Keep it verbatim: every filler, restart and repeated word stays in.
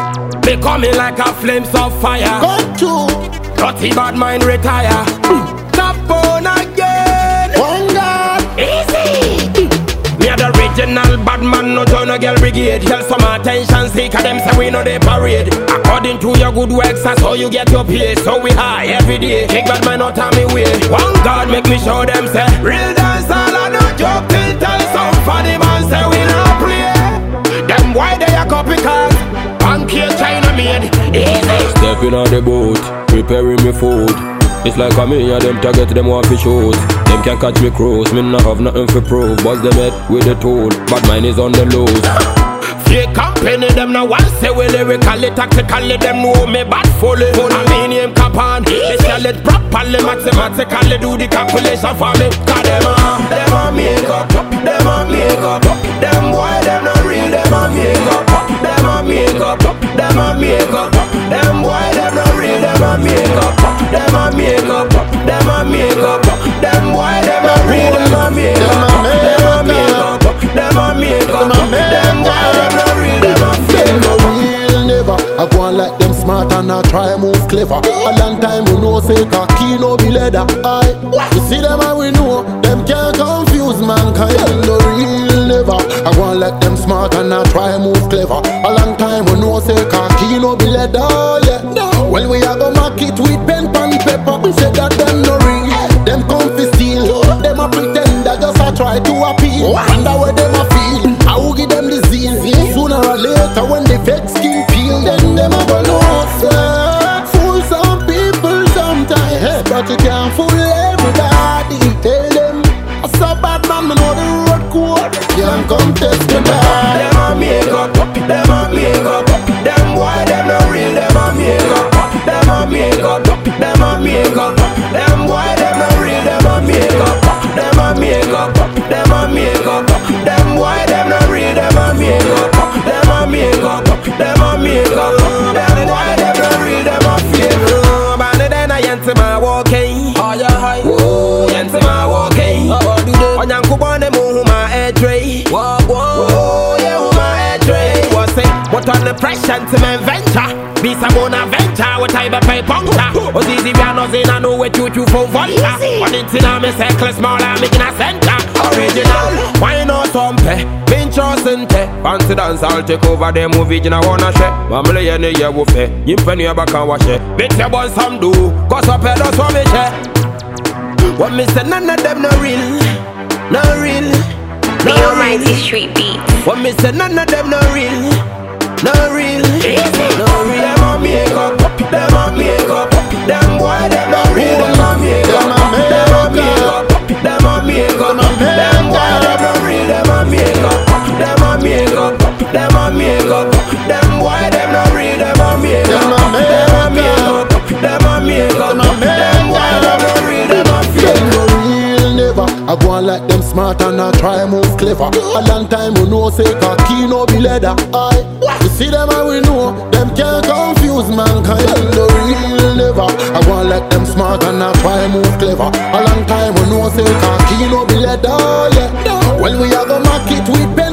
They coming like a flames of fire. Come to Dirty bad mind retire. Top on again. one God. Easy. Me a the original bad man, no join a girl brigade. Tell some attention seeker, them say we know they parade. According to your good works, that's how you get your pay. So we high every day. Kick bad man out of me way. One God make me show them say real dance all I no joke till tell some funny man say we not play. Them why they a copycat? Pancake China made easy. Stepping on the boat, preparing me food. It's like a me and them target them want to shoot. Them can't catch me cruise, me not have nothing to prove. Bust them head with the tool, but mine is on the loose. Fake company, them now want say we lyrically, tactically, them know me bad fully. I mean him cap on, they sell it properly, mathematically do the calculation for me. Cause them a, them a make up, them a make up. Them boy, them not real, them a make up. Them a make up, them a make up. Them boy, them not real, them a make up. Them a make up, them a make up. Them boy, them not real, them a make up. Them a make up, them a make up. Them boy, them not real, them a fake up. Real never. I go on like them smart and I try move clever. A long time we know say cocky no be leather. I you see them and we know them can't confuse mankind. No real never. I go on like them smart and I try move clever. A long time we know say cocky no be leather. Yeah. Well we a go mark it with pen pan paper. We say that them no real. Them come fi steal. Them a pretend that just a try to appeal. Wonder where them a feel. I will give them the zeal. Sooner or later when the fake skin peel, then them a go know. Fool some people sometimes, but you can't fool everybody. Tell them I saw bad man, me know the road code. Can't come test me back. Them a make up, them a make up. Them boy, them not real, them a make up. Them a make up, them a make up. Them boy, them not real, them a make up. Them a make up, them a make up. Them boy, them not real, them a make up. Them a make up, them a make up. Them boy, them not real, them a fake up. Band then I enter my walking. Oh yeah, hi. Oh, enter my walking. Onyan kubone mu my head tray. Whoa, whoa, yeah, who my head tray. What's it? What on the pressure to my venture? Be some venture, what type of pay puncture? Oh, easy, we are not in, I know what you do for vodka. One inch in a me circle, small, I'm making a center. Original, why not some pay? Pinch or sente. Fancy dance, I'll take over the movie, you know, wanna share. Mamma, you know, you will pay. You penny your back and wash it. Bitch, you want some do. Cause up here, that's what me share. What me say, none of them no real. No real. The Almighty Street Beats. What me say, none of them no real. No real, no real. Them a make up, them a make up. Them boy, them not real, them a make up. Them a make up, them a make up. Them boy, them not real, them a make up. Them a make up, them a make up. Them boy, them not real, them a make up. Them a make up, them a make up. Them boy, them not real, them a fake up. I go on like them smart and I try move clever. A long time we know say cocky no be leather. I you see them and we know them can't confuse mankind. No real never. I go on like them smart and I try move clever. A long time we know say cocky no be leather. Yeah. Well we a go mark it with pen